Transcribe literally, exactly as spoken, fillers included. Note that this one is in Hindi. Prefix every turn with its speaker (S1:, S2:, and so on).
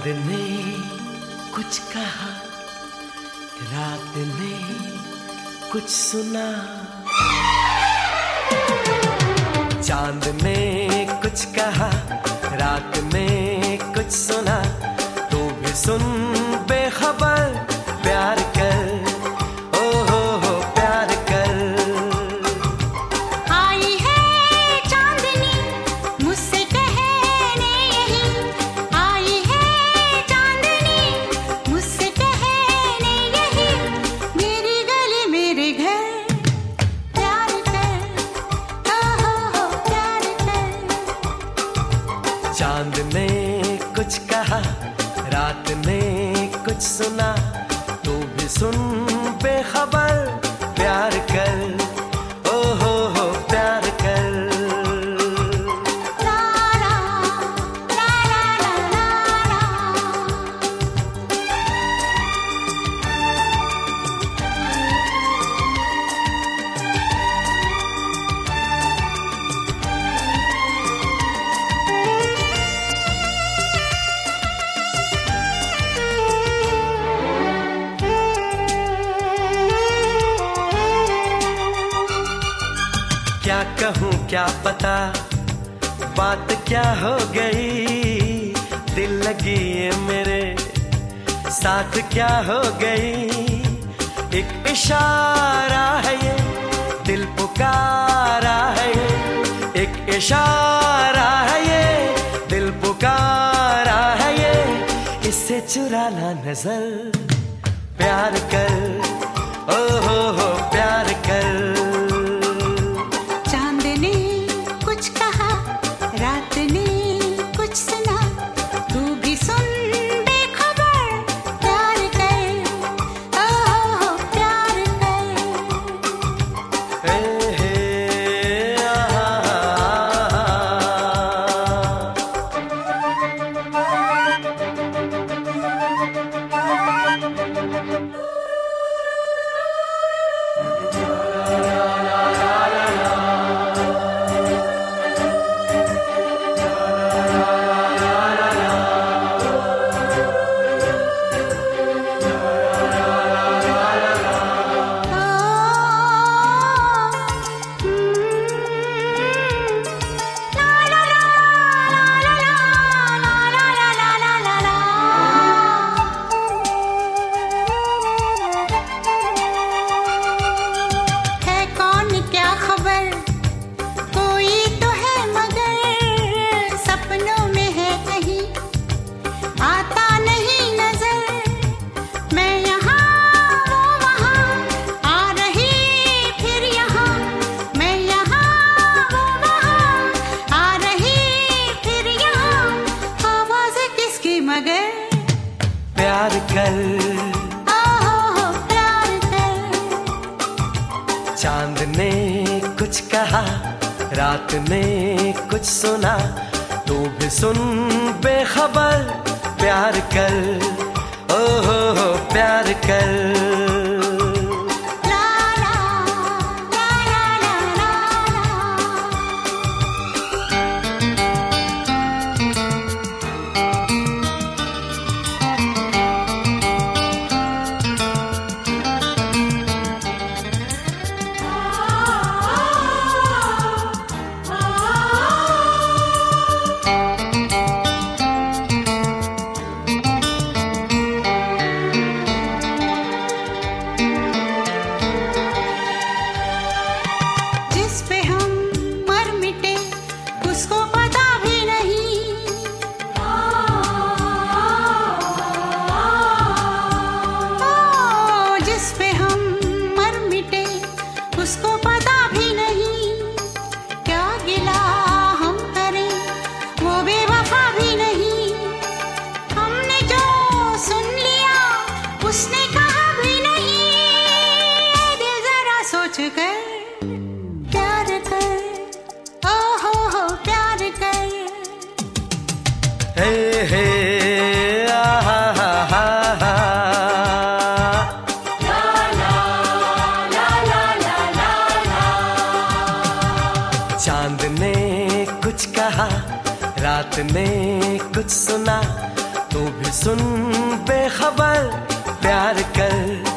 S1: ने कुछ कहा, रात ने कुछ सुना। चांद ने कुछ कहा, रात ने कुछ सुना। तू भी सुन बेखबर, प्यार कर, ओ हो हो प्यार कर।
S2: आई है चांदनी मुझसे कहने यही, आई है चांदनी मुझसे कहने यही। मेरी गली मेरे घर, प्यार कर, ओ हो हो प्यार कर।
S1: चांद ने कुछ कहा, रात ने कुछ सुना। तू भी सुन बेखबर, प्यार कर, ओ हो हो प्यार कर।
S2: ला ला ला ला ला ला।
S1: क्या कहूँ क्या पता, बात क्या हो गई। दिल लगी ये मेरे साथ क्या हो गई। एक इशारा है ये, दिल पुकारा है ये। एक इशारा है ये, दिल पुकारा है ये। इससे चुराना नजर, प्यार कर, ओ हो हो प्यार कर।
S2: रात ने कुछ सुना, तू भी सुन बेखबर, प्यार कर, ओ हो हो प्यार कर।
S1: हे हे आहा। प्यार कर,
S2: ओ हो हो प्यार कर।
S1: चांद ने कुछ कहा, रात ने कुछ सुना। तू भी सुन बेखबर, प्यार कर, ओ हो हो प्यार कर।
S2: उसको पता भी नहीं, क्या गिला हम करें, वो बेवफा भी नहीं। हमने जो सुन लिया, उसने कहा भी नहीं। दिल जरा सोच कर, प्यार कर, ओ हो हो प्यार कर।
S1: हे हे आहा हा हा हा। चांद ने कुछ कहा, रात ने कुछ सुना। तू भी सुन बेखबर प्यार कर।